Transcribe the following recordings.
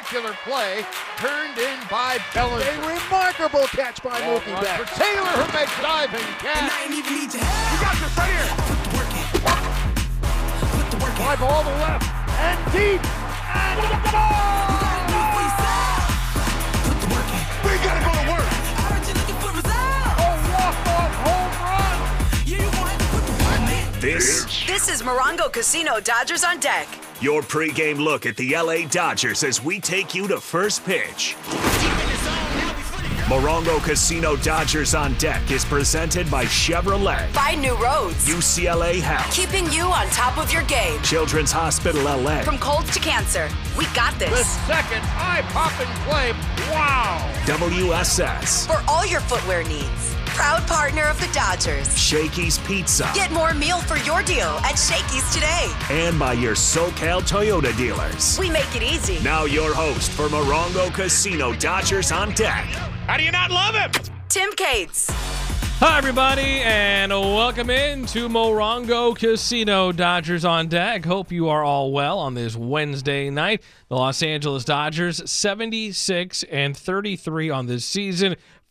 spectacular play turned in by Bellinger. A remarkable catch by Mookie Betts. For Taylor, who makes diving catch. You got this right here. Put the work in. Put the work in. Fly ball to left and deep. And Put the work in. we gotta go to work. I heard you looking for results. A walk-off home run. Yeah, you gonna have to put the work in. This is Morongo Casino Dodgers on deck. Your pregame look at the LA Dodgers as we take you to first pitch. Morongo Casino Dodgers on Deck is presented by Chevrolet, Find new roads. UCLA Health, Keeping you on top of your game. Children's Hospital LA, From colds to cancer, we got The this. second eye-popping play. Wow. WSS, For all your footwear needs. Proud partner of the Dodgers. Shakey's Pizza, Get more meal for your deal at Shakey's today. and by your SoCal Toyota dealers. We make it easy. Now your host for Morongo Casino Dodgers on Deck, How do you not love him? Tim Cates. Hi, everybody, and welcome into Morongo Casino Dodgers on Deck. Hope you are all well on this Wednesday night. The Los Angeles Dodgers, 76-33 on this season.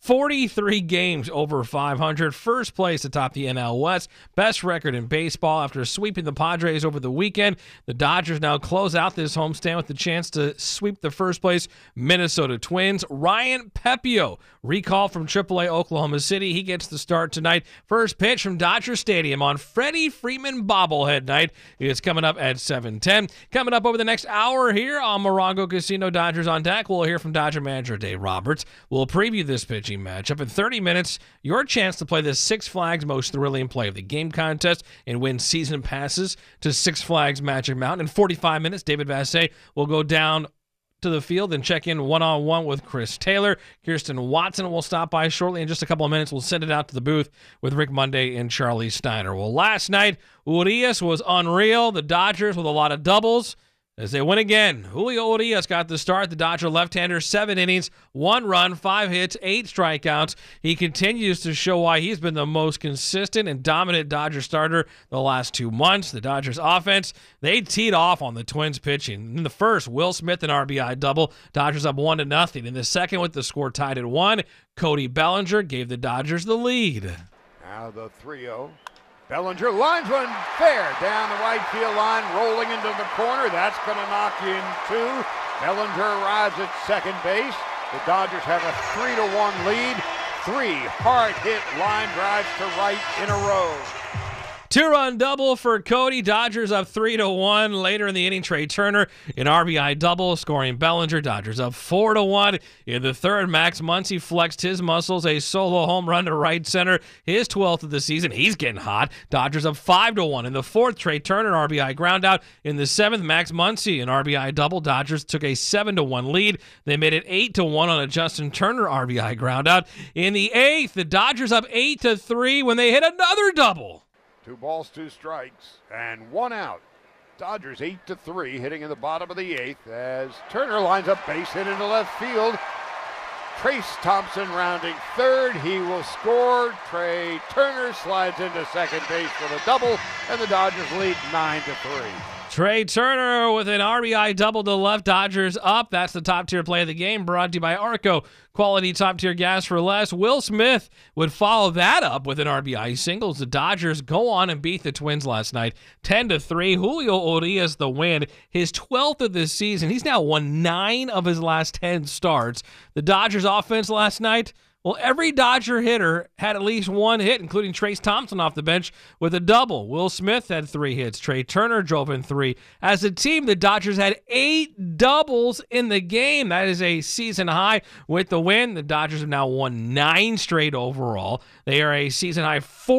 43 games over 500. First place atop the NL West. Best record in baseball after sweeping the Padres over the weekend. The Dodgers now close out this homestand with the chance to sweep the first place Minnesota Twins. Ryan Pepiot, recall from AAA Oklahoma City. He gets the start tonight. First pitch from Dodger Stadium on Freddie Freeman bobblehead night is coming up at 7:10. Coming up over the next hour here on Morongo Casino Dodgers on Deck, we'll hear from Dodger manager Dave Roberts. We'll preview this pitching matchup. In 30 minutes, your chance to play the Six Flags Most Thrilling Play of the Game contest and win season passes to Six Flags Magic Mountain. In 45 minutes, David Vassegh will go down to the field and check in one-on-one with Chris Taylor. Kirsten Watson will stop by shortly. In just a couple of minutes, we'll send it out to the booth with Rick Monday and Charlie Steiner. Well, last night, Urias was unreal. The Dodgers with a lot of doubles as they win again. Julio Urias got the start. The Dodger left-hander, 7 innings, 1 run, 5 hits, 8 strikeouts. He continues to show why he's been the most consistent and dominant Dodger starter the last 2 months. The Dodgers offense, they teed off on the Twins pitching. In the first, Will Smith an RBI double. Dodgers up 1-0. In the second, with the score tied at 1, Cody Bellinger gave the Dodgers the lead. Now the 3-0. Bellinger lines one fair down the right field line, rolling into the corner. That's going to knock in 2. Bellinger arrives at second base. The Dodgers have a 3-1 lead. 3 hard-hit line drives to right in a row. 2-run double for Cody. Dodgers up 3-1. Later in the inning, Trey Turner an RBI double, scoring Bellinger. Dodgers up 4-1. In the third, Max Muncy flexed his muscles, a solo home run to right center, his 12th of the season. He's getting hot. Dodgers up 5-1. In the fourth, Trey Turner RBI ground out. In the seventh, Max Muncy an RBI double. Dodgers took a 7-1 lead. They made it 8-1 on a Justin Turner RBI ground out. In the eighth, the Dodgers up 8-3 when they hit another double. 2 balls, 2 strikes, and 1 out. Dodgers 8-3, hitting in the bottom of the 8th as Turner lines up base hit into left field. Trace Thompson rounding third. He will score. Trey Turner slides into second base with a double, and the Dodgers lead 9-3. Trey Turner with an RBI double to left. Dodgers up. That's the top-tier play of the game, brought to you by Arco. Quality top-tier gas for less. Will Smith would follow that up with an RBI singles. The Dodgers go on and beat the Twins last night, 10-3. Julio Urias the win, his 12th of this season. He's now won 9 of his last 10 starts. The Dodgers offense last night, well, every Dodger hitter had at least 1 hit, including Trace Thompson off the bench with a double. Will Smith had 3 hits. Trey Turner drove in 3. As a team, the Dodgers had 8 doubles in the game. That is a season high. With the win, the Dodgers have now won 9 straight overall. They are a season high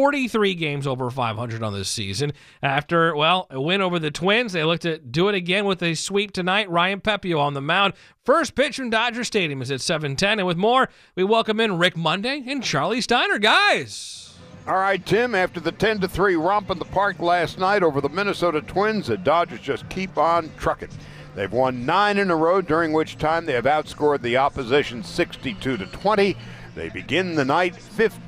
43 games over 500 on this season. After, well, a win over the Twins, they looked to do it again with a sweep tonight. Ryan Pepiot on the mound. First pitch from Dodger Stadium is at 7:10. And with more, we welcome in Rick Monday and Charlie Steiner. Guys. All right, Tim, after the 10-3 romp in the park last night over the Minnesota Twins, the Dodgers just keep on trucking. They've won 9 in a row, during which time they have outscored the opposition 62-20. They begin the night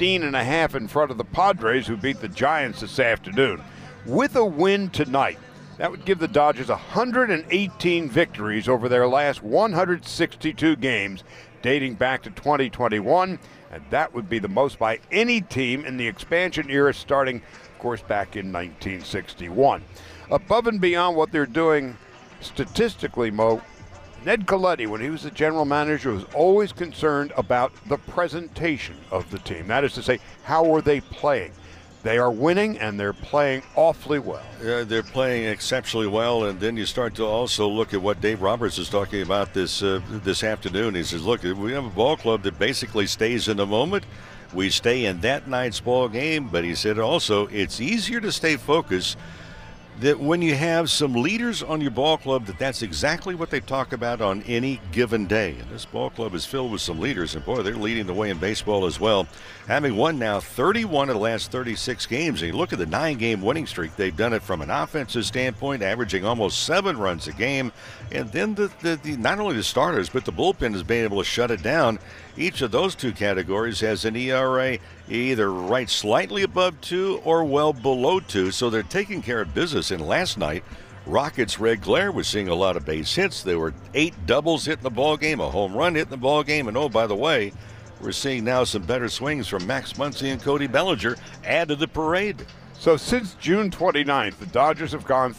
15.5 in front of the Padres, who beat the Giants this afternoon. With a win tonight, That would give the Dodgers 118 victories over their last 162 games dating back to 2021, and that would be the most by any team in the expansion era starting, of course, back in 1961. Above and beyond what they're doing statistically, Mo, Ned Colletti, when he was the general manager, was always concerned about the presentation of the team. That is to say, how are they playing? They are winning, and they're playing awfully well. They're playing exceptionally well, and then you start to also look at what Dave Roberts is talking about this afternoon. He says, look, we have a ball club that basically stays in the moment. We stay in that night's ball game, but he said also it's easier to stay focused that when you have some leaders on your ball club, that's exactly what they talk about on any given day. And this ball club is filled with some leaders, and boy, they're leading the way in baseball as well. Having won now 31 of the last 36 games, and you look at the 9-game winning streak, they've done it from an offensive standpoint, averaging almost 7 runs a game. And then the not only the starters, but the bullpen has been able to shut it down. Each of those two categories has an ERA either right slightly above 2 or well below 2, so they're taking care of business. And last night, Rockets' Red Glare was seeing a lot of base hits. There were 8 doubles hitting the ball game, a home run hitting the ball game, and oh, by the way, we're seeing now some better swings from Max Muncy and Cody Bellinger add to the parade. So since June 29th, the Dodgers have gone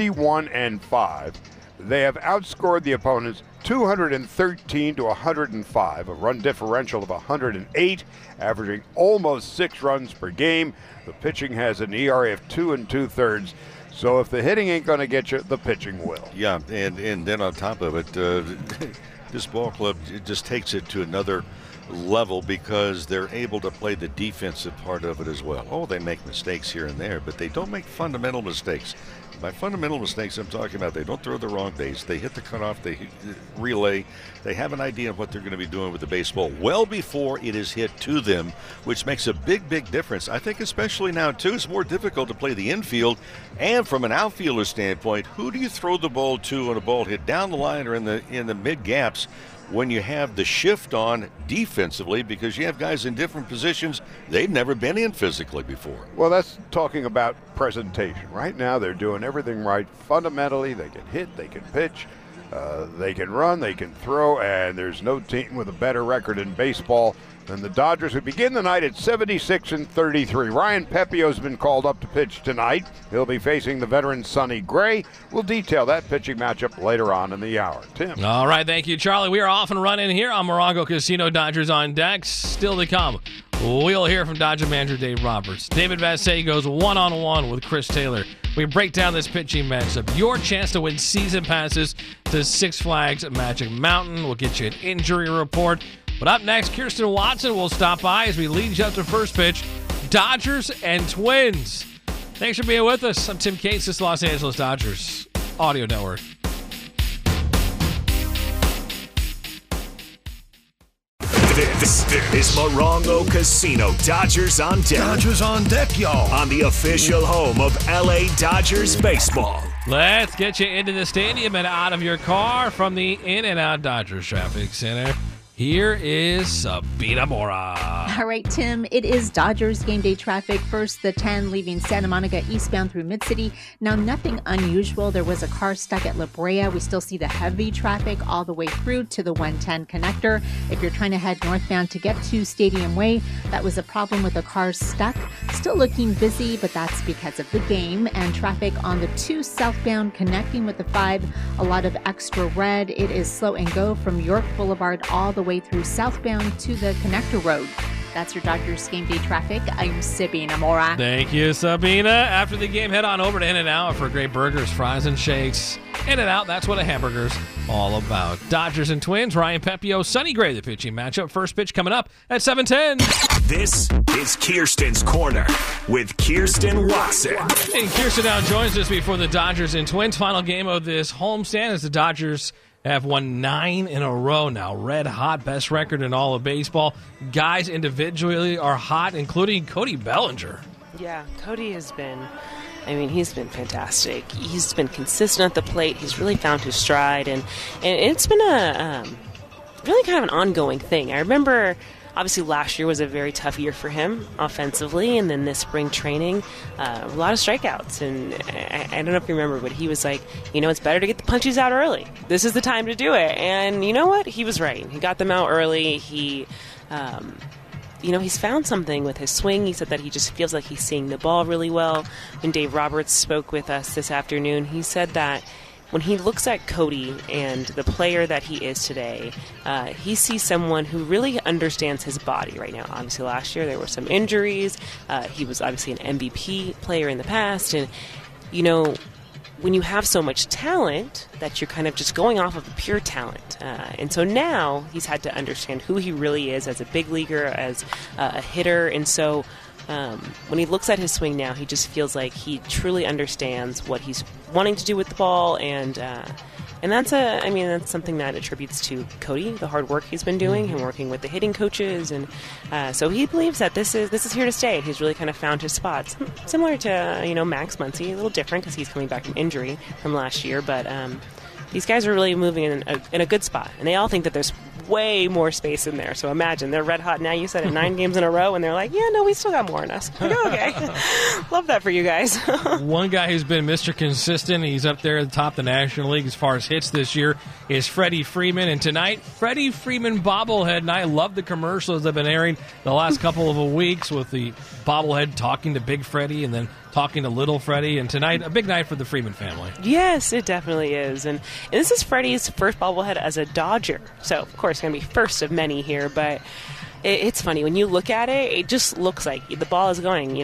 31-5. They have outscored the opponents 213 to 105, a run differential of 108, averaging almost 6 runs per game. The pitching has an ERA of 2 2/3. So if the hitting ain't going to get you, the pitching will. Yeah, and then on top of it, this ball club just takes it to another level because they're able to play the defensive part of it as well. Oh, they make mistakes here and there, but they don't make fundamental mistakes. By fundamental mistakes, I'm talking about they don't throw the wrong base. They hit the cutoff, they relay. They have an idea of what they're going to be doing with the baseball well before it is hit to them, which makes a big, big difference. I think especially now, too, it's more difficult to play the infield. And from an outfielder standpoint, who do you throw the ball to when a ball hit down the line or in the mid-gaps when you have the shift on defensively, because you have guys in different positions they've never been in physically before? Well, that's talking about presentation. Right now they're doing everything right. Fundamentally, they can hit, they can pitch, they can run, they can throw, and there's no team with a better record in baseball than the Dodgers, who begin the night at 76-33. Ryan Pepio's been called up to pitch tonight. He'll be facing the veteran Sonny Gray. We'll detail that pitching matchup later on in the hour. Tim. All right, thank you, Charlie. We are off and running here on Morongo Casino. Dodgers on deck. Still to come, we'll hear from Dodger manager Dave Roberts. David Vassegh goes one-on-one with Chris Taylor. We break down this pitching matchup. Your chance to win season passes to Six Flags Magic Mountain. We'll get you an injury report. But up next, Kirsten Watson will stop by as we lead you up to first pitch. Dodgers and Twins. Thanks for being with us. I'm Tim Cates, this is Los Angeles Dodgers Audio Network. This is Morongo Casino. Dodgers on deck. Dodgers on deck, y'all. On the official home of LA Dodgers baseball. Let's get you into the stadium and out of your car from the In-N-Out Dodgers Traffic Center. Here is Sabina Mora. All right, Tim, it is Dodgers game day traffic. First, the 10 leaving Santa Monica eastbound through Mid-City. Now, nothing unusual. There was a car stuck at La Brea. We still see the heavy traffic all the way through to the 110 connector. If you're trying to head northbound to get to Stadium Way, that was a problem with the cars stuck. Still looking busy, but that's because of the game. And traffic on the 2 southbound connecting with the 5, a lot of extra red. It is slow and go from York Boulevard all the way through southbound to the connector road. That's your Dodgers game day traffic. I'm Sabina Mora. Thank you, Sabina. After the game, head on over to In-N-Out for great burgers, fries, and shakes. In-N-Out, that's what a hamburger's all about. Dodgers and Twins, Ryan Pepio, Sonny Gray, the pitching matchup. First pitch coming up at 7:10. This is Kirsten's Corner with Kirsten Watson. And Kirsten now joins us before the Dodgers and Twins final game of this homestand as the Dodgers have won 9 in a row now. Red hot, best record in all of baseball. Guys individually are hot, including Cody Bellinger. Yeah, Cody has been, he's been fantastic. He's been consistent at the plate. He's really found his stride, and it's been a really kind of an ongoing thing. I remember obviously last year was a very tough year for him offensively, and then this spring training, a lot of strikeouts. And I don't know if you remember, but he was like, it's better to get the punches out early. This is the time to do it. And you know what? He was right. He got them out early. He's found something with his swing. He said that he just feels like he's seeing the ball really well. When Dave Roberts spoke with us this afternoon, he said that when he looks at Cody and the player that he is today, he sees someone who really understands his body right now. Obviously, last year there were some injuries. He was obviously an MVP player in the past. And, when you have so much talent that you're kind of just going off of pure talent. And so now he's had to understand who he really is as a big leaguer, as a hitter. And so when he looks at his swing now, he just feels like he truly understands what he's wanting to do with the ball. And that's something that attributes to Cody, the hard work he's been doing and working with the hitting coaches. And so he believes that this is here to stay. He's really kind of found his spots. Similar to, Max Muncy, a little different because he's coming back from injury from last year. But these guys are really moving in a good spot. And they all think that there's way more space in there. So imagine, they're red hot now. You said it 9 games in a row, and they're like, yeah, no, we still got more in us. Like, okay. Love that for you guys. One guy who's been Mr. Consistent, he's up there at the top of the National League as far as hits this year, is Freddie Freeman. And tonight, Freddie Freeman bobblehead. And I love the commercials that have been airing the last couple of weeks with the bobblehead talking to Big Freddie and then talking to Little Freddie. And tonight, a big night for the Freeman family. Yes, it definitely is. And this is Freddie's first bobblehead as a Dodger. So, of course, it's going to be first of many here. But it's funny. When you look at it, it just looks like the ball is going,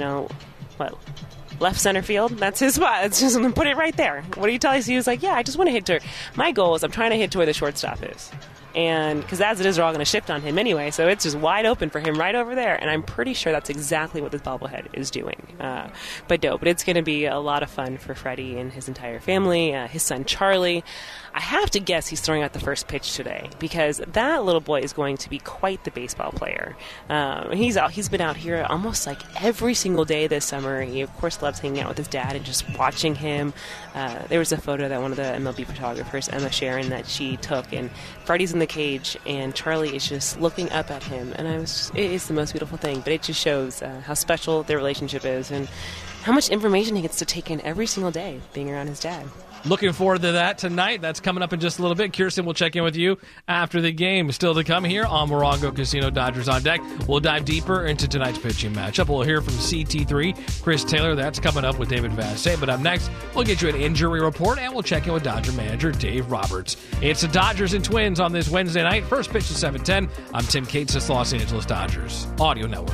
left center field. That's his spot. It's just put it right there. What do you tell us? He was like, yeah, I just want to hit to my goal is I'm trying to hit to where the shortstop is. And because as it is, they're all going to shift on him anyway, so it's just wide open for him right over there. And I'm pretty sure that's exactly what this bobblehead is doing. But it's going to be a lot of fun for Freddie and his entire family. His son Charlie, I have to guess he's throwing out the first pitch today because that little boy is going to be quite the baseball player. He's been out here almost like every single day this summer. He of course loves hanging out with his dad and just watching him. There was a photo that one of the MLB photographers, Emma Sharon, that she took, and Freddie's in the cage and Charlie is just looking up at him, and it is the most beautiful thing. But it just shows how special their relationship is and how much information he gets to take in every single day being around his dad. Looking forward to that tonight. That's coming up in just a little bit. Kirsten will check in with you after the game. Still to come here on Morongo Casino, Dodgers on deck. We'll dive deeper into tonight's pitching matchup. We'll hear from CT3, Chris Taylor. That's coming up with David Vassay. But up next, we'll get you an injury report, and we'll check in with Dodger manager Dave Roberts. It's the Dodgers and Twins on this Wednesday night. First pitch is 7:10. I'm Tim Cates, this Los Angeles Dodgers Audio Network.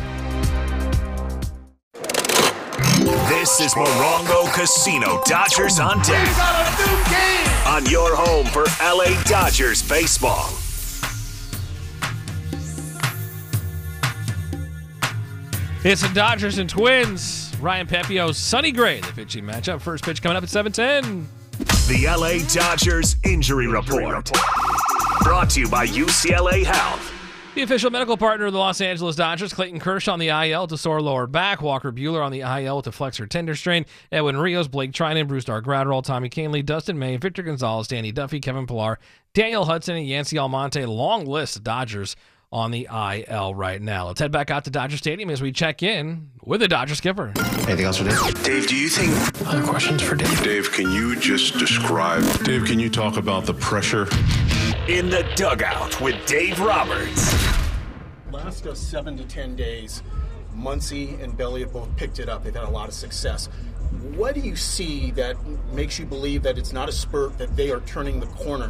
This is Morongo Casino, Dodgers on deck. We got a new game! On your home for LA Dodgers baseball. It's the Dodgers and Twins. Ryan Pepio, Sonny Gray, the pitching matchup. First pitch coming up at 7:10. The LA Dodgers Injury Report. Brought to you by UCLA Health. The official medical partner of the Los Angeles Dodgers, Clayton Kershaw on the IL to sore lower back, Walker Buehler on the IL to flexor tender strain, Edwin Rios, Blake Trinan, Bruce Gratterall, Tommy Kahnle, Dustin May, Victor Gonzalez, Danny Duffy, Kevin Pillar, Daniel Hudson, and Yancy Almonte. Long list of Dodgers on the IL right now. Let's head back out to Dodger Stadium as we check in with the Dodger skipper. Anything else for Dave? Dave, do you think... Other questions for Dave? Dave, can you just describe... Dave, can you talk about the pressure? In the dugout with Dave Roberts. Last 7 to 10 days, Muncy and Belly have both picked it up. They've had a lot of success. What do you see that makes you believe that it's not a spurt, that they are turning the corner?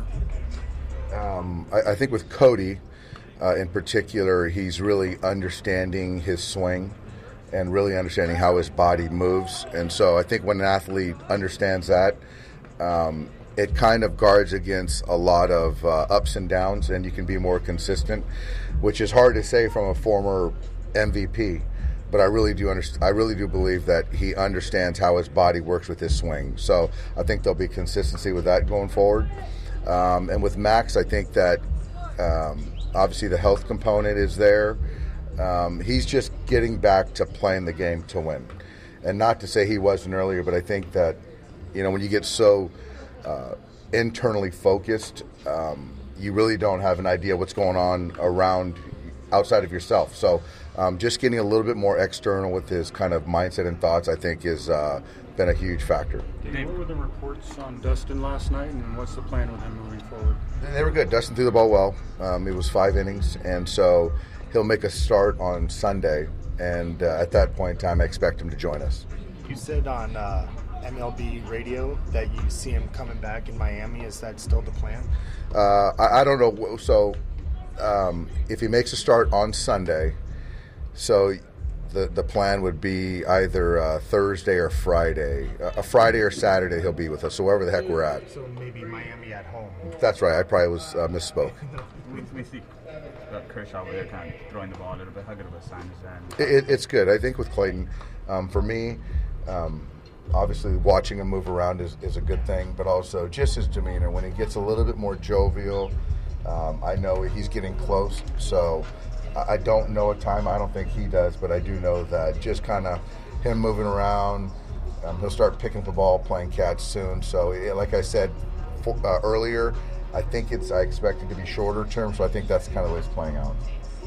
I think with Cody, in particular, he's really understanding his swing and really understanding how his body moves. And so I think when an athlete understands that, it kind of guards against a lot of ups and downs, and you can be more consistent, which is hard to say from a former MVP. But I really do believe that he understands how his body works with his swing. So I think there'll be consistency with that going forward. And with Max, I think that obviously the health component is there. He's just getting back to playing the game to win. And not to say he wasn't earlier, but I think that, when you get so internally focused, you really don't have an idea what's going on around outside of yourself. So just getting a little bit more external with his kind of mindset and thoughts, I think, has been a huge factor. What were the reports on Dustin last night, and what's the plan with him moving forward? They were good. Dustin threw the ball well. It was 5 innings, and so he'll make a start on Sunday, and at that point in time, I expect him to join us. You said on MLB radio that you see him coming back in Miami. Is that still the plan? I don't know. So if he makes a start on Sunday, so the plan would be either Thursday or Friday. A Friday or Saturday he'll be with us, so wherever the heck we're at. So maybe Miami at home. That's right. I probably was misspoke. We see Kershaw over there kind of throwing the ball a little bit. How good of a sign is that? It's good. I think with Clayton, for me, obviously watching him move around is a good thing, but also just his demeanor. When he gets a little bit more jovial, I know he's getting close. So I don't know a time. I don't think he does, but I do know that just kind of him moving around, he'll start picking up the ball, playing catch soon. So like I said earlier, I expect it to be shorter term, so I think that's kind of the way it's playing out.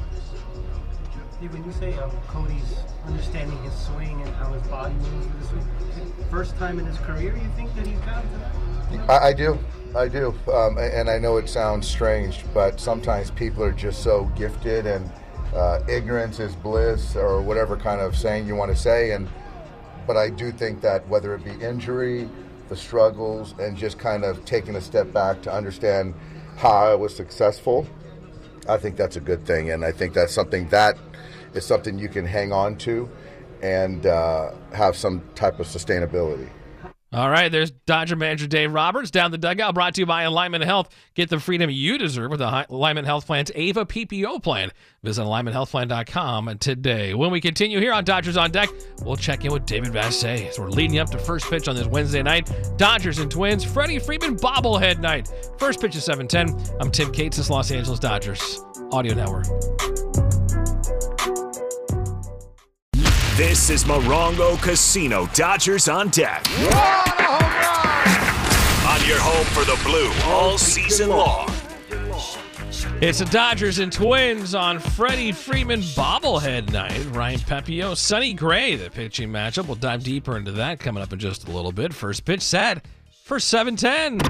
When you say Cody's understanding his swing and how his body moves this week, first time in his career, you think that he's got to? I do. And I know it sounds strange, but sometimes people are just so gifted, and ignorance is bliss, or whatever kind of saying you want to say. But I do think that whether it be injury, the struggles, and just kind of taking a step back to understand how I was successful, I think that's a good thing. And I think that's something you can hang on to and have some type of sustainability. All right, there's Dodger manager Dave Roberts down the dugout, brought to you by Alignment Health. Get the freedom you deserve with the Alignment Health Plan's AVA PPO plan. Visit alignmenthealthplan.com today. When we continue here on Dodgers on Deck, we'll check in with David Vassegh. So we're leading up to first pitch on this Wednesday night. Dodgers and Twins, Freddie Freeman bobblehead night. First pitch is 7:10. I'm Tim Cates, this Los Angeles Dodgers Audio Network. This is Morongo Casino Dodgers on Deck. On your home for the Blue all season long. It's the Dodgers and Twins on Freddie Freeman bobblehead night. Ryan Pepiot, Sonny Gray, the pitching matchup. We'll dive deeper into that coming up in just a little bit. First pitch set for 7:10.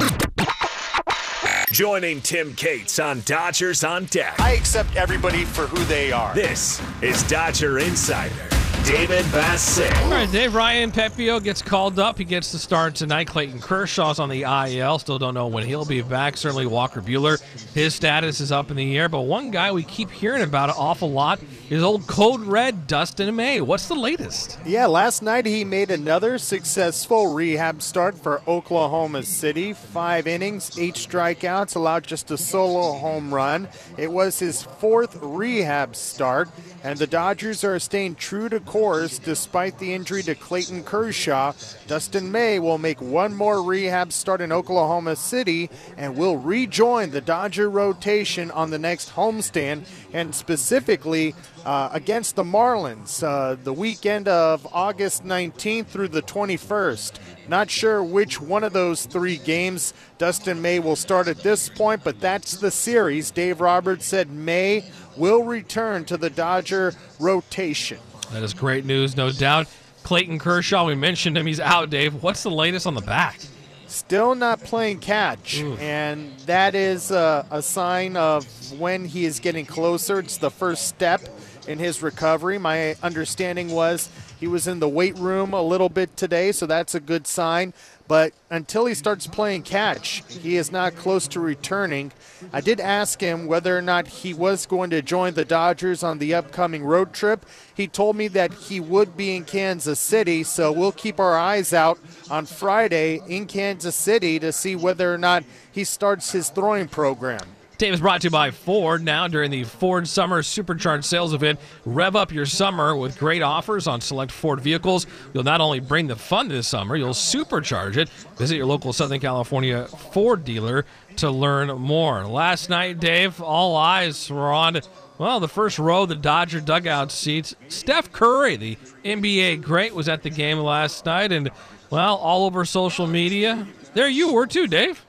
Joining Tim Cates on Dodgers on Deck. I accept everybody for who they are. This is Dodger Insider David Vassegh. All right, Dave. Ryan Pepiot gets called up. He gets to start tonight. Clayton Kershaw's on the IL. Still don't know when he'll be back. Certainly Walker Buehler, his status is up in the air. But one guy we keep hearing about an awful lot is old Code Red Dustin May. What's the latest? Yeah, last night he made another successful rehab start for Oklahoma City. 5 innings, 8 strikeouts, allowed just a solo home run. It was his 4th rehab start, and the Dodgers are staying true to course despite the injury to Clayton Kershaw. Dustin May will make one more rehab start in Oklahoma City and will rejoin the Dodger rotation on the next homestand, and specifically against the Marlins the weekend of August 19th through the 21st. Not sure which one of those 3 games Dustin May will start at this point, but that's the series. Dave Roberts said May will return to the Dodger rotation. That is great news, no doubt. Clayton Kershaw, we mentioned him. He's out, Dave. What's the latest on the back? Still not playing catch, and that is a sign of when he is getting closer. It's the first step in his recovery. My understanding was he was in the weight room a little bit today, so that's a good sign. But until he starts playing catch, he is not close to returning. I did ask him whether or not he was going to join the Dodgers on the upcoming road trip. He told me that he would be in Kansas City, so we'll keep our eyes out on Friday in Kansas City to see whether or not he starts his throwing program. Dave is brought to you by Ford. Now during the Ford Summer Supercharged Sales Event, rev up your summer with great offers on select Ford vehicles. You'll not only bring the fun this summer, you'll supercharge it. Visit your local Southern California Ford dealer to learn more. Last night, Dave, all eyes were on, well, the first row of the Dodger dugout seats. Steph Curry, the NBA great, was at the game last night, and, well, all over social media. There you were too, Dave.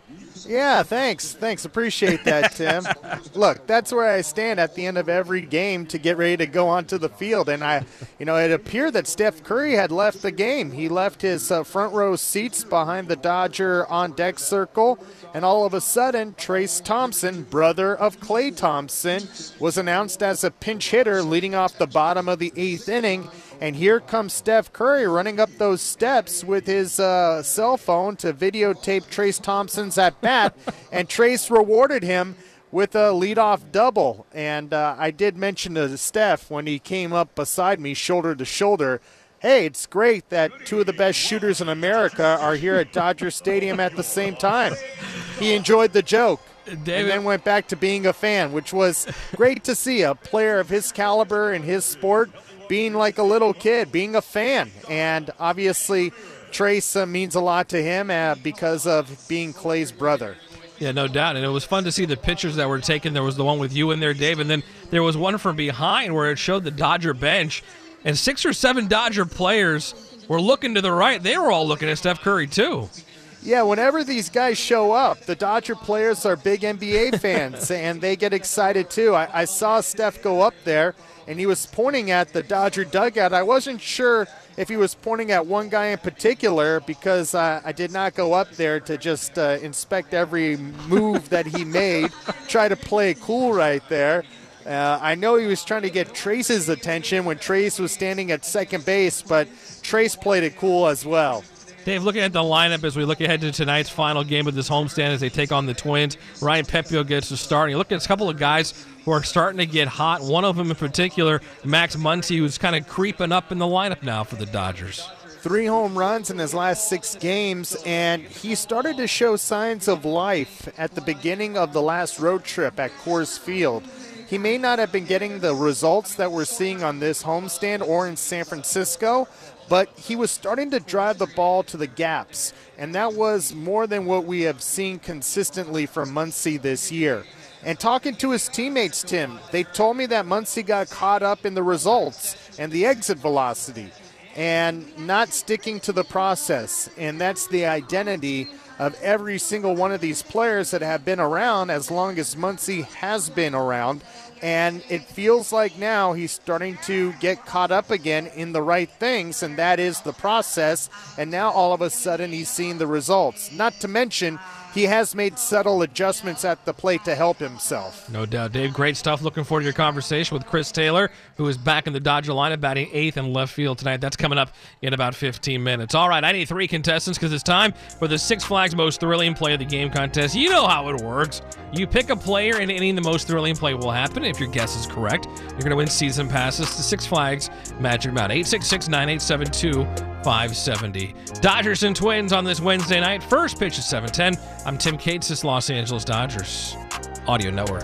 Yeah, thanks. Appreciate that, Tim. Look, that's where I stand at the end of every game to get ready to go onto the field. And it appeared that Steph Curry had left the game. He left his front row seats behind the Dodger on deck circle. And all of a sudden, Trayce Thompson, brother of Klay Thompson, was announced as a pinch hitter leading off the bottom of the 8th inning. And here comes Steph Curry running up those steps with his cell phone to videotape Trayce Thompson's at-bat, and Trayce rewarded him with a leadoff double. And I did mention to Steph when he came up beside me shoulder to shoulder, hey, it's great that two of the best shooters in America are here at Dodger Stadium at the same time. He enjoyed the joke. David. And then went back to being a fan, which was great to see a player of his caliber in his sport being like a little kid, being a fan. And obviously, Trayce means a lot to him because of being Klay's brother. Yeah, no doubt. And it was fun to see the pictures that were taken. There was the one with you in there, Dave, and then there was one from behind where it showed the Dodger bench, and 6 or 7 Dodger players were looking to the right. They were all looking at Steph Curry, too. Yeah, whenever these guys show up, the Dodger players are big NBA fans, and they get excited, too. I saw Steph go up there, and he was pointing at the Dodger dugout. I wasn't sure if he was pointing at one guy in particular because I did not go up there to just inspect every move that he made, try to play cool right there. I know he was trying to get Trayce's attention when Trayce was standing at second base, but Trayce played it cool as well. Dave, looking at the lineup as we look ahead to tonight's final game of this homestand as they take on the Twins, Ryan Pepiot gets to start. And you look at a couple of guys who are starting to get hot. One of them in particular, Max Muncy, who's kind of creeping up in the lineup now for the Dodgers. 3 home runs in his last 6 games, and he started to show signs of life at the beginning of the last road trip at Coors Field. He may not have been getting the results that we're seeing on this homestand or in San Francisco, but he was starting to drive the ball to the gaps, and that was more than what we have seen consistently from Muncy this year. And talking to his teammates, Tim, they told me that Muncy got caught up in the results and the exit velocity and not sticking to the process, and that's the identity of every single one of these players that have been around as long as Muncy has been around. And it feels like now he's starting to get caught up again in the right things, and that is the process. And now all of a sudden he's seeing the results. Not to mention he has made subtle adjustments at the plate to help himself. No doubt, Dave. Great stuff. Looking forward to your conversation with Chris Taylor, who is back in the Dodger lineup, batting 8th in left field tonight. That's coming up in about 15 minutes. All right, I need 3 contestants because it's time for the Six Flags Most Thrilling Play of the Game contest. You know how it works. You pick a player, and any the most thrilling play will happen. If your guess is correct, you're going to win season passes to Six Flags Magic Mountain. 866-9872-570. Dodgers and Twins on this Wednesday night. First pitch is 7:10. I'm Tim Cates, this Los Angeles Dodgers Audio Network.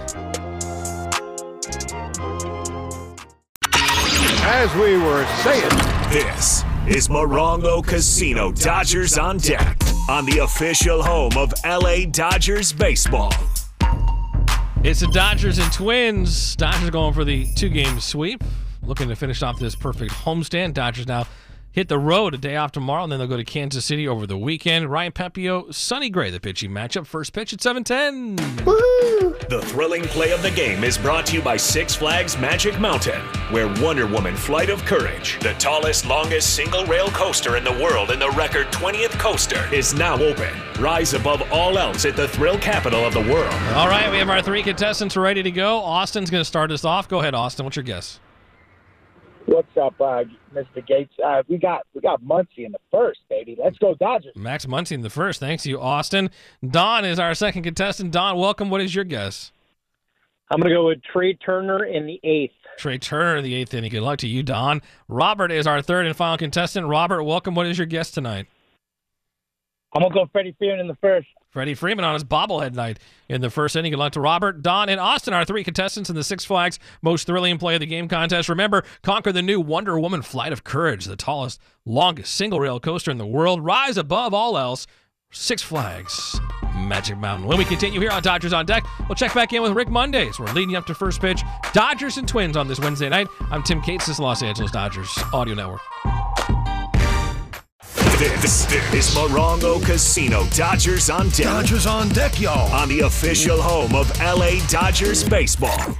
As we were saying, this is Morongo Casino Dodgers on Deck on the official home of LA Dodgers baseball. It's the Dodgers and Twins. Dodgers going for the 2-game sweep, looking to finish off this perfect homestand. Dodgers now hit the road a day off tomorrow, and then they'll go to Kansas City over the weekend. Ryan Pepiot, Sonny Gray, the pitching matchup. First pitch at 7:10. Woo-hoo. The thrilling play of the game is brought to you by Six Flags Magic Mountain, where Wonder Woman Flight of Courage, the tallest, longest single-rail coaster in the world and the record 20th coaster, is now open. Rise above all else at the thrill capital of the world. All right, we have our 3 contestants ready to go. Austin's going to start us off. Go ahead, Austin. What's your guess? What's up, Mr. Gates? We got Muncy in the first, baby. Let's go Dodgers. Max Muncy in the first. Thanks to you, Austin. Don is our second contestant. Don, welcome. What is your guess? I'm going to go with Trey Turner in the 8th. Trey Turner in the 8th inning. Good luck to you, Don. Robert is our third and final contestant. Robert, welcome. What is your guess tonight? I'm going to go Freddie Freeman in the first. Freddie Freeman on his bobblehead night in the first inning. Good luck to Robert, Don, and Austin, our 3 contestants in the Six Flags Most Thrilling Play of the Game contest. Remember, conquer the new Wonder Woman Flight of Courage, the tallest, longest single-rail coaster in the world. Rise above all else. Six Flags Magic Mountain. When we continue here on Dodgers on Deck, we'll check back in with Rick Mondays. We're leading up to first pitch. Dodgers and Twins on this Wednesday night. I'm Tim Cates, this is Los Angeles Dodgers Audio Network. This is Morongo Casino. Dodgers on deck. Dodgers on deck, y'all. On the official home of LA Dodgers baseball.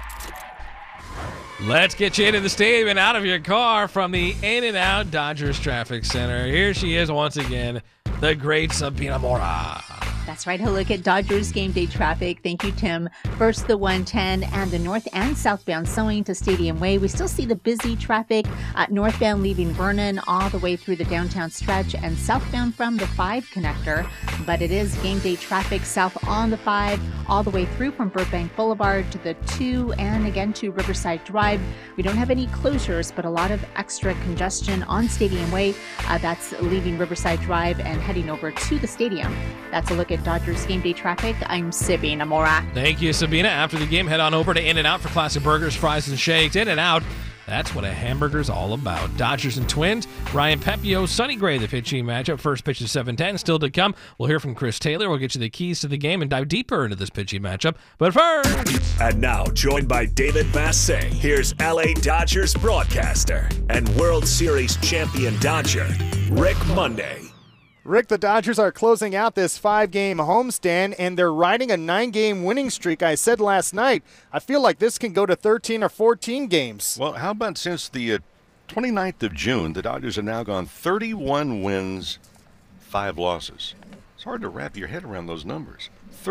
Let's get you into the stadium and out of your car from the In-N-Out Dodgers Traffic Center. Here she is once again, the great Sabina Mora. That's right. A look at Dodgers game day traffic. Thank you, Tim. First, the 110 and the north and southbound sewing to Stadium Way. We still see the busy traffic northbound leaving Vernon all the way through the downtown stretch and southbound from the 5 connector. But it is game day traffic south on the 5 all the way through from Burbank Boulevard to the 2 and again to Riverside Drive. We don't have any closures, but a lot of extra congestion on Stadium Way. That's leaving Riverside Drive and heading over to the stadium. That's a look at Dodgers game day traffic. I'm Sabina Mora. Thank you, Sabina. After the game, head on over to In-N-Out for classic burgers, fries, and shakes. In-N-Out, that's what a hamburger's all about. Dodgers and Twins, Ryan Pepio, Sonny Gray, the pitching matchup. First pitch is 7:10. Still to come. We'll hear from Chris Taylor. We'll get you the keys to the game and dive deeper into this pitching matchup. But first... And now, joined by David Vassegh, here's LA Dodgers broadcaster and World Series champion Dodger, Rick Monday. Rick, the Dodgers are closing out this 5-game homestand, and they're riding a 9-game winning streak. I said last night, I feel like this can go to 13 or 14 games. Well, how about since the 29th of June, the Dodgers have now gone 31 wins, 5 losses. It's hard to wrap your head around those numbers.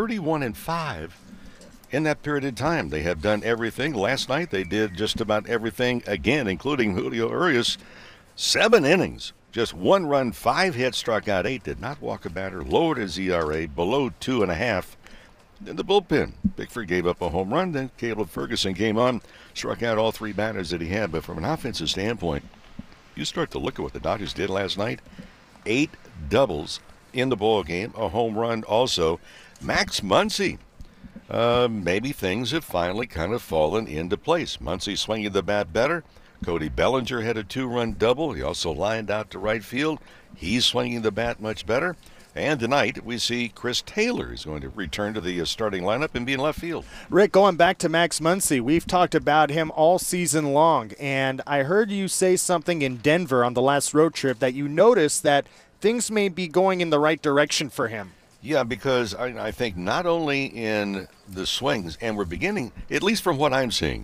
31-5 in that period of time. They have done everything. Last night they did just about everything again, including Julio Urias. 7 innings. Just 1 run, 5 hits, struck out 8, did not walk a batter, lowered his ERA below 2.5. In the bullpen, Bickford gave up a home run, then Caleb Ferguson came on, struck out all 3 batters that he had. But from an offensive standpoint, you start to look at what the Dodgers did last night. 8 doubles in the ball game, a home run also. Max Muncy, maybe things have finally kind of fallen into place. Muncy swinging the bat better. Cody Bellinger had a 2-run double. He also lined out to right field. He's swinging the bat much better. And tonight we see Chris Taylor is going to return to the starting lineup and be in left field. Rick, going back to Max Muncy, we've talked about him all season long. And I heard you say something in Denver on the last road trip that you noticed that things may be going in the right direction for him. Yeah, because I think not only in the swings, and we're beginning, at least from what I'm seeing,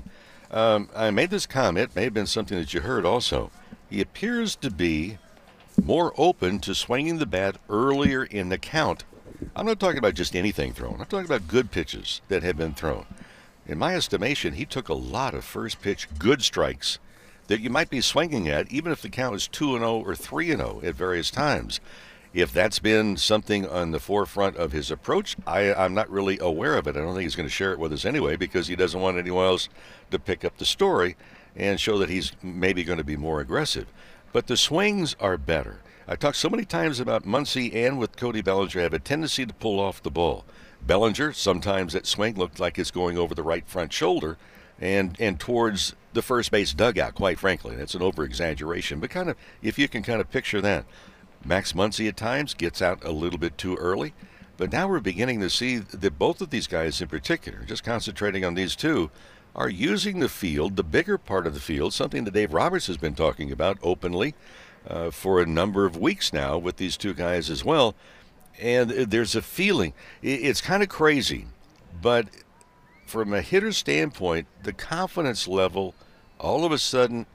I made this comment, may have been something that you heard also. He appears to be more open to swinging the bat earlier in the count. I'm not talking about just anything thrown. I'm talking about good pitches that have been thrown. In my estimation, he took a lot of first pitch good strikes that you might be swinging at, even if the count is 2-0 or 3-0 at various times. If that's been something on the forefront of his approach, I'm not really aware of it. I don't think he's going to share it with us anyway because he doesn't want anyone else to pick up the story and show that he's maybe going to be more aggressive. But the swings are better. I talked so many times about Muncy and with Cody Bellinger have a tendency to pull off the ball. Bellinger, sometimes that swing looked like it's going over the right front shoulder and towards the first base dugout, quite frankly. That's an over-exaggeration, but kind of if you can kind of picture that. Max Muncy at times gets out a little bit too early, but now we're beginning to see that both of these guys in particular, just concentrating on these two, are using the field, the bigger part of the field, something that Dave Roberts has been talking about openly for a number of weeks now with these two guys as well. And there's a feeling, it's kind of crazy, but from a hitter's standpoint, the confidence level, all of a sudden,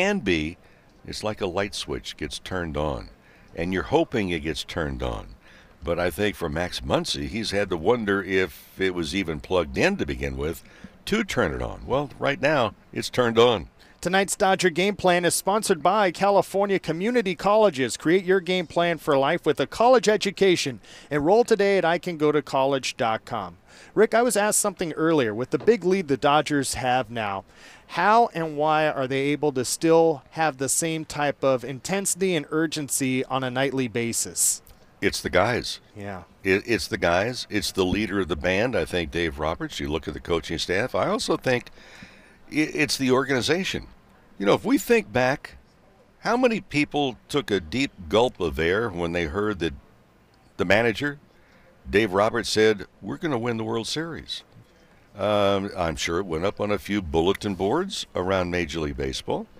it's like a light switch gets turned on. And you're hoping it gets turned on. But I think for Max Muncy, he's had to wonder if it was even plugged in to begin with to turn it on. Well, right now, it's turned on. Tonight's Dodger Game Plan is sponsored by California Community Colleges. Create your game plan for life with a college education. Enroll today at icangotocollege.com. Rick, I was asked something earlier. With the big lead the Dodgers have now, how and why are they able to still have the same type of intensity and urgency on a nightly basis? It's the guys. Yeah. It's the guys. It's the leader of the band, I think, Dave Roberts. You look at the coaching staff. I also think it's the organization. You know, if we think back, how many people took a deep gulp of air when they heard that the manager, Dave Roberts, said, we're going to win the World Series? I'm sure it went up on a few bulletin boards around Major League Baseball.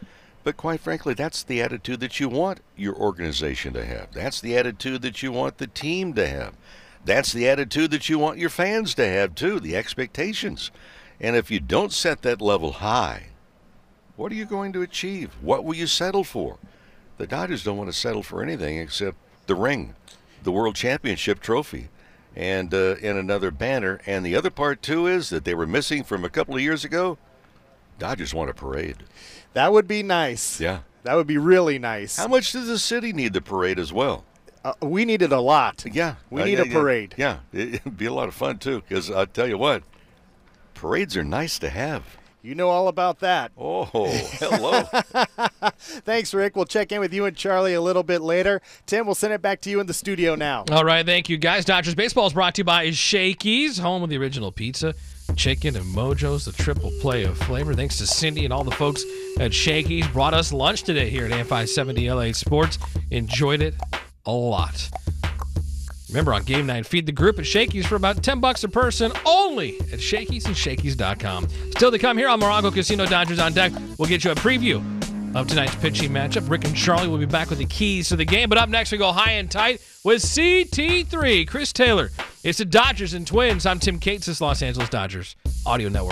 But quite frankly, that's the attitude that you want your organization to have. That's the attitude that you want the team to have. That's the attitude that you want your fans to have, too, the expectations. And if you don't set that level high, what are you going to achieve? What will you settle for? The Dodgers don't want to settle for anything except the ring, the World Championship trophy, and another banner. And the other part, too, is that they were missing from a couple of years ago. Dodgers want a parade. That would be nice. Yeah. That would be really nice. How much does the city need the parade as well? We need it a lot. Yeah. We need a parade. Yeah. It'd be a lot of fun, too, because I'll tell you what, parades are nice to have. You know all about that. Oh, hello. Thanks, Rick. We'll check in with you and Charlie a little bit later. Tim, we'll send it back to you in the studio now. All right, thank you, guys. Dodgers Baseball is brought to you by Shakey's, home of the original pizza, chicken, and Mojo's, the triple play of flavor. Thanks to Cindy and all the folks at Shakey's. Brought us lunch today here at AFI 70 LA Sports. Enjoyed it a lot. Remember, on game night, feed the group at Shakey's for about $10 a person, only at Shakey's and Shakey's.com. Still to come here on Morongo Casino, Dodgers on Deck. We'll get you a preview of tonight's pitching matchup. Rick and Charlie will be back with the keys to the game. But up next, we go high and tight with CT3, Chris Taylor. It's the Dodgers and Twins. I'm Tim Cates, this Los Angeles Dodgers Audio Network.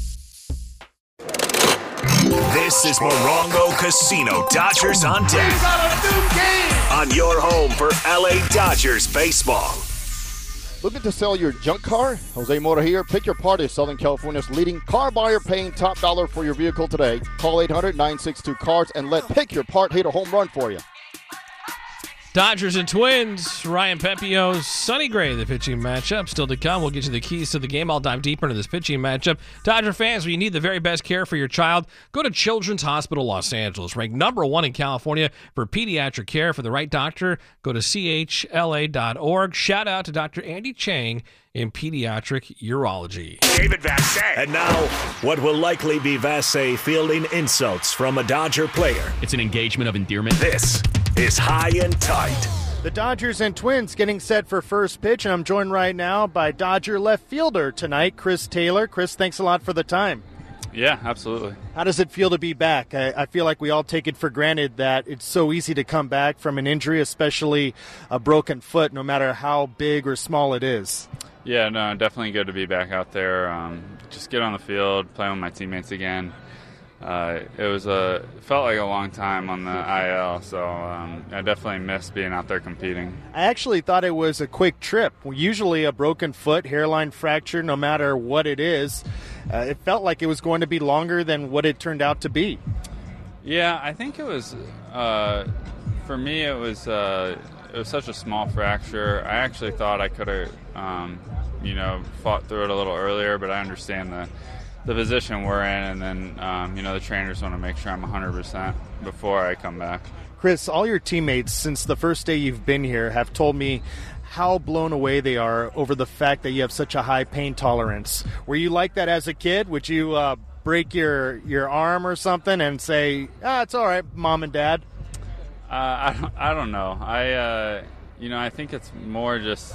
This is Morongo Casino, Dodgers on Deck. We got a new game! On your home for LA Dodgers baseball. Looking to sell your junk car? Jose Mora here. Pick Your Part is Southern California's leading car buyer, paying top dollar for your vehicle today. Call 800-962-CARS and let Pick Your Part hit a home run for you. Dodgers and Twins, Ryan Pepio, Sonny Gray, the pitching matchup. Still to come, we'll get you the keys to the game. I'll dive deeper into this pitching matchup. Dodger fans, when you need the very best care for your child, go to Children's Hospital Los Angeles. Ranked #1 in California for pediatric care. For the right doctor, go to chla.org. Shout out to Dr. Andy Chang in pediatric urology. David Vassegh. And now, what will likely be Vassegh fielding insults from a Dodger player. It's an engagement of endearment. This is High and Tight. The Dodgers and Twins getting set for first pitch, and I'm joined right now by Dodger left fielder tonight, Chris Taylor. Chris, thanks a lot for the time. Yeah, absolutely. How does it feel to be back? I feel like we all take it for granted that it's so easy to come back from an injury, especially a broken foot, no matter how big or small it is. Yeah, no, definitely good to be back out there. Just get on the field, play with my teammates again. It felt like a long time on the IL, so I definitely missed being out there competing. I actually thought it was a quick trip. Usually a broken foot, hairline fracture, no matter what it is, it felt like it was going to be longer than what it turned out to be. Yeah, I think it was, for me, it was such a small fracture. I actually thought I could have, fought through it a little earlier, but I understand the position we're in, and then, the trainers want to make sure I'm 100% before I come back. Chris, all your teammates since the first day you've been here have told me how blown away they are over the fact that you have such a high pain tolerance. Were you like that as a kid? Would you break your arm or something and say, it's all right, Mom and Dad? I don't know. I think it's more just,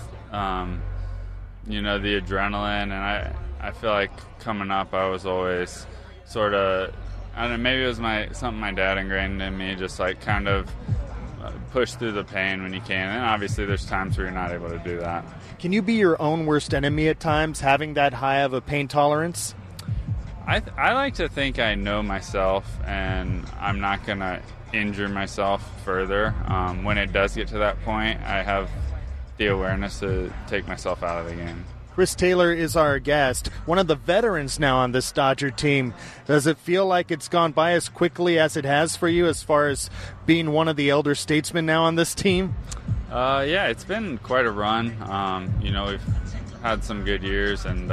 the adrenaline, and I feel like coming up I was always sort of, I don't know, maybe it was something my dad ingrained in me, just like kind of push through the pain when you can. And obviously there's times where you're not able to do that. Can you be your own worst enemy at times, having that high of a pain tolerance? I like to think I know myself, and I'm not going to injure myself further. When it does get to that point, I have the awareness to take myself out of the game. Chris Taylor is our guest, one of the veterans now on this Dodger team. Does it feel like it's gone by as quickly as it has for you as far as being one of the elder statesmen now on this team? Yeah, it's been quite a run. We've had some good years, and,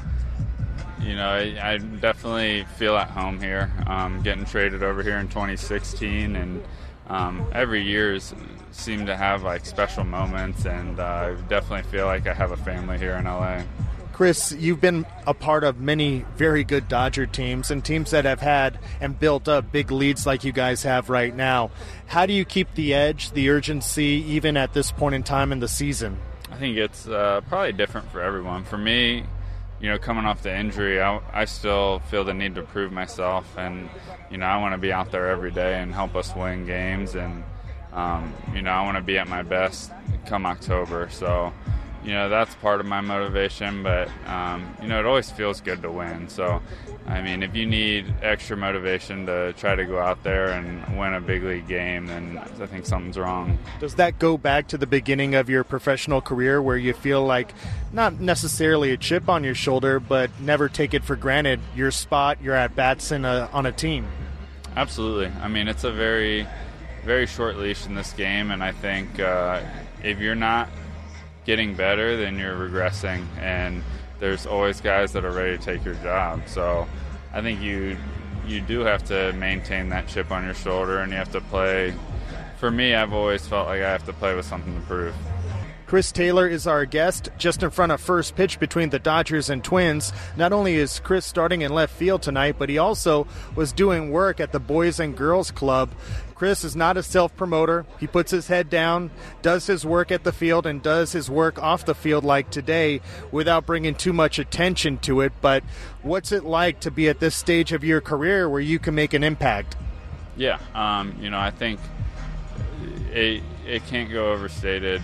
I definitely feel at home here. Getting traded over here in 2016, and every year seem to have like special moments, and I definitely feel like I have a family here in LA. Chris, you've been a part of many very good Dodger teams and teams that have had and built up big leads like you guys have right now. How do you keep the edge, the urgency, even at this point in time in the season? I think it's probably different for everyone. For me, coming off the injury, I still feel the need to prove myself, and I want to be out there every day and help us win games, and I want to be at my best come October. So that's part of my motivation, but it always feels good to win. So I mean, if you need extra motivation to try to go out there and win a big league game, then I think something's wrong. Does that go back to the beginning of your professional career where you feel like not necessarily a chip on your shoulder, but never take it for granted your spot, your at-bats on a team? Absolutely. I mean, it's a very, very short leash in this game, and I think if you're not getting better, then you're regressing, and there's always guys that are ready to take your job. So I think you do have to maintain that chip on your shoulder, and you have to play. For me, I've always felt like I have to play with something to prove. Chris Taylor is our guest, just in front of first pitch between the Dodgers and Twins. Not only is Chris starting in left field tonight, but he also was doing work at the Boys and Girls Club. Chris is not a self-promoter. He puts his head down, does his work at the field, and does his work off the field like today without bringing too much attention to it. But what's it like to be at this stage of your career where you can make an impact? Yeah, I think it can't go overstated.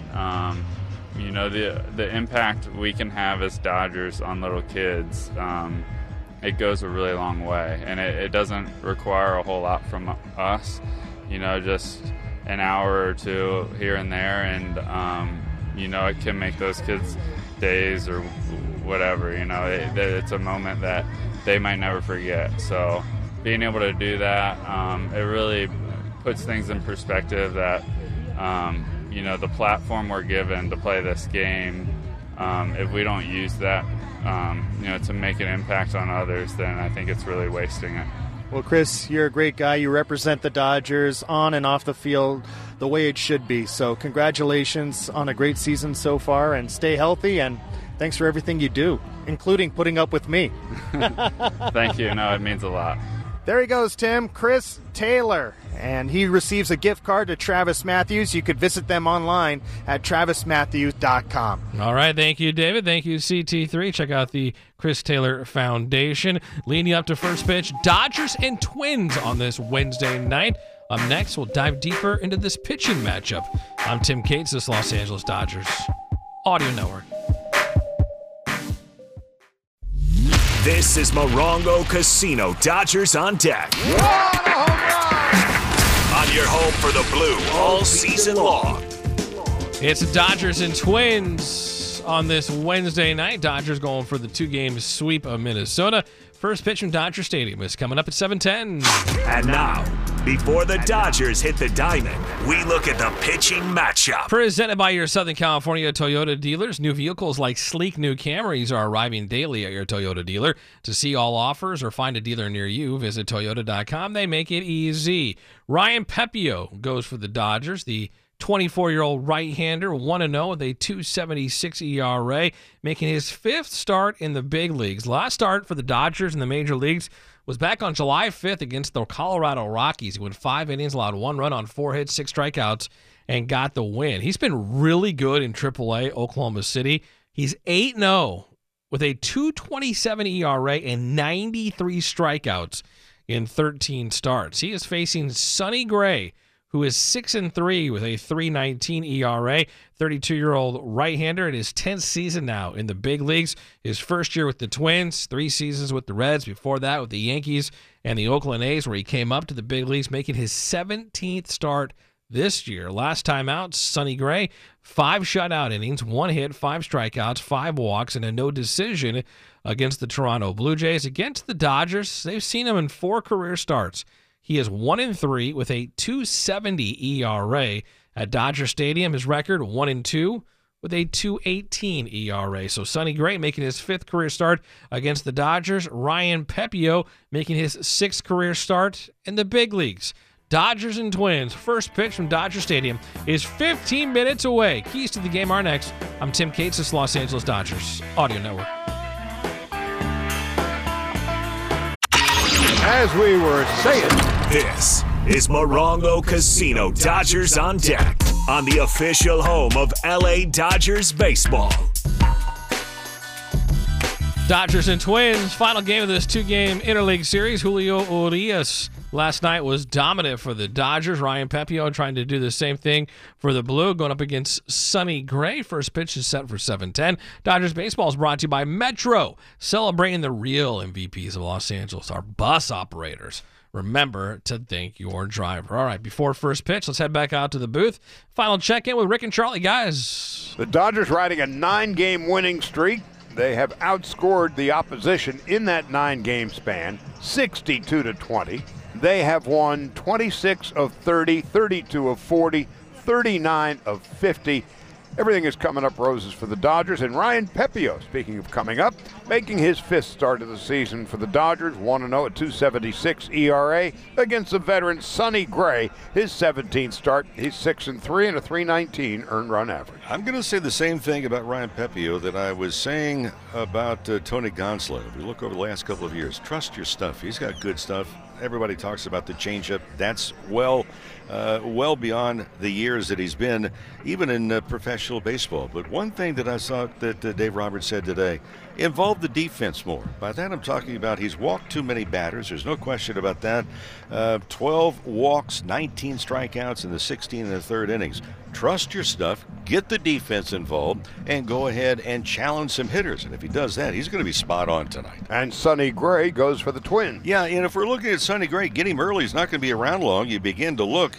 The impact we can have as Dodgers on little kids, it goes a really long way, and it doesn't require a whole lot from us. Just an hour or two here and there, and it can make those kids' days or whatever. It's a moment that they might never forget. So being able to do that, it really puts things in perspective that the platform we're given to play this game, if we don't use that to make an impact on others, then I think it's really wasting it. Well, Chris, you're a great guy. You represent the Dodgers on and off the field the way it should be. So congratulations on a great season so far, and stay healthy, and thanks for everything you do, including putting up with me. Thank you. No, it means a lot. There he goes, Tim. Chris Taylor. And he receives a gift card to Travis Matthews. You could visit them online at travismatthews.com. All right. Thank you, David. Thank you, CT3. Check out the Chris Taylor Foundation. Leading up to first pitch, Dodgers and Twins on this Wednesday night. Up next, we'll dive deeper into this pitching matchup. I'm Tim Cates, this Los Angeles Dodgers Audio Network. This is Morongo Casino Dodgers on Deck. On your home for the Blue all season long. It's the Dodgers and Twins on this Wednesday night. Dodgers going for the 2-game sweep of Minnesota. First pitch from Dodger Stadium is coming up at 7:10. And now, before the Dodgers hit the diamond, we look at the pitching matchup. Presented by your Southern California Toyota dealers. New vehicles like sleek new Camrys are arriving daily at your Toyota dealer. To see all offers or find a dealer near you, visit Toyota.com. They make it easy. Ryan Pepiot goes for the Dodgers. The 24-year-old right-hander, 1-0 with a 2.76 ERA, making his 5th start in the big leagues. Last start for the Dodgers in the major leagues was back on July 5th against the Colorado Rockies. He went 5 innings, allowed 1 run on 4 hits, 6 strikeouts, and got the win. He's been really good in AAA Oklahoma City. He's 8-0 with a 2.27 ERA and 93 strikeouts in 13 starts. He is facing Sonny Gray, who is 6-3 with a 3.19 ERA, 32-year-old right-hander in his 10th season now in the big leagues. His first year with the Twins, 3 seasons with the Reds, before that with the Yankees and the Oakland A's, where he came up to the big leagues, making his 17th start this year. Last time out, Sonny Gray, 5 shutout innings, 1 hit, 5 strikeouts, 5 walks, and a no decision against the Toronto Blue Jays. Against the Dodgers, they've seen him in 4 career starts. He is 1-3 with a 2.70 ERA at Dodger Stadium. His record 1-2 with a 2.18 ERA. So Sonny Gray making his 5th career start against the Dodgers. Ryan Pepiot making his 6th career start in the big leagues. Dodgers and Twins. First pitch from Dodger Stadium is 15 minutes away. Keys to the game are next. I'm Tim Cates, this Los Angeles Dodgers Audio Network. As we were saying, this is Morongo Casino Dodgers on Deck on the official home of LA Dodgers baseball. Dodgers and Twins, final game of this two-game interleague series. Julio Urias last night was dominant for the Dodgers. Ryan Pepiot trying to do the same thing for the Blue, going up against Sonny Gray. First pitch is set for 7:10. Dodgers baseball is brought to you by Metro, celebrating the real MVPs of Los Angeles, our bus operators. Remember to thank your driver. All right, before first pitch, let's head back out to the booth. Final check-in with Rick and Charlie, guys. The Dodgers riding a 9-game winning streak. They have outscored the opposition in that 9-game span, 62-20. They have won 26 of 30, 32 of 40, 39 of 50. Everything is coming up roses for the Dodgers. And Ryan Pepiot, speaking of coming up, making his 5th start of the season for the Dodgers, 1-0 at 2.76 ERA against the veteran Sonny Gray. His 17th start, he's 6-3 and a 3.19 earned run average. I'm going to say the same thing about Ryan Pepiot that I was saying about Tony Gonsolin. If we look over the last couple of years, trust your stuff. He's got good stuff. Everybody talks about the changeup. That's well beyond the years that he's been, even in professional baseball. But one thing that I saw that Dave Roberts said today, involve the defense more. By that I'm talking about he's walked too many batters. There's no question about that. 12 walks, 19 strikeouts in the 16 and the third innings. Trust your stuff, get the defense involved, and go ahead and challenge some hitters. And if he does that, he's going to be spot on tonight. And Sonny Gray goes for the Twins. Yeah, and if we're looking at Sonny Gray, get him early. He's not going to be around long. You begin to look.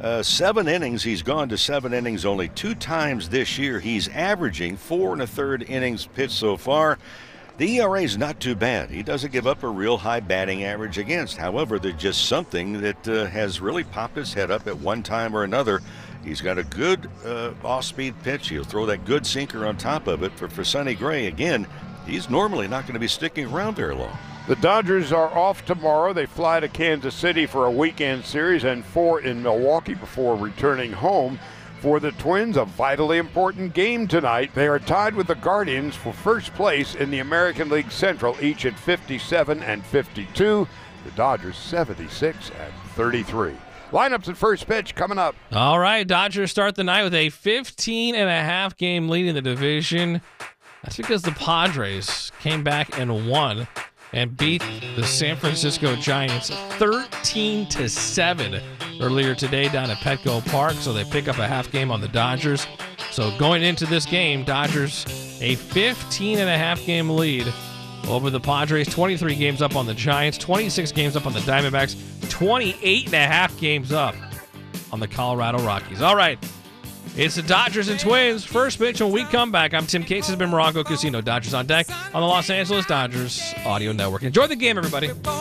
7 innings. He's gone to 7 innings only 2 times this year. He's averaging 4 1/3 innings pitched so far. The ERA is not too bad. He doesn't give up a real high batting average against. However, there's just something that has really popped his head up at one time or another. He's got a good off-speed pitch. He'll throw that good sinker on top of it. For Sonny Gray, again, he's normally not going to be sticking around very long. The Dodgers are off tomorrow. They fly to Kansas City for a weekend series and 4 in Milwaukee before returning home. For the Twins, a vitally important game tonight. They are tied with the Guardians for first place in the American League Central, each at 57 and 52. The Dodgers 76 and 33. Lineups at first pitch coming up. All right, Dodgers start the night with a 15.5 game lead in the division. That's because the Padres came back and won and beat the San Francisco Giants 13-7 earlier today down at Petco Park. So they pick up a half game on the Dodgers. So going into this game, Dodgers a 15.5 game lead over the Padres, 23 games up on the Giants, 26 games up on the Diamondbacks, 28.5 games up on the Colorado Rockies. All right, it's the Dodgers and Twins. First pitch when we come back. I'm Tim Cates. This has been Morongo Casino. Dodgers on deck on the Los Angeles Dodgers Audio Network. Enjoy the game, everybody.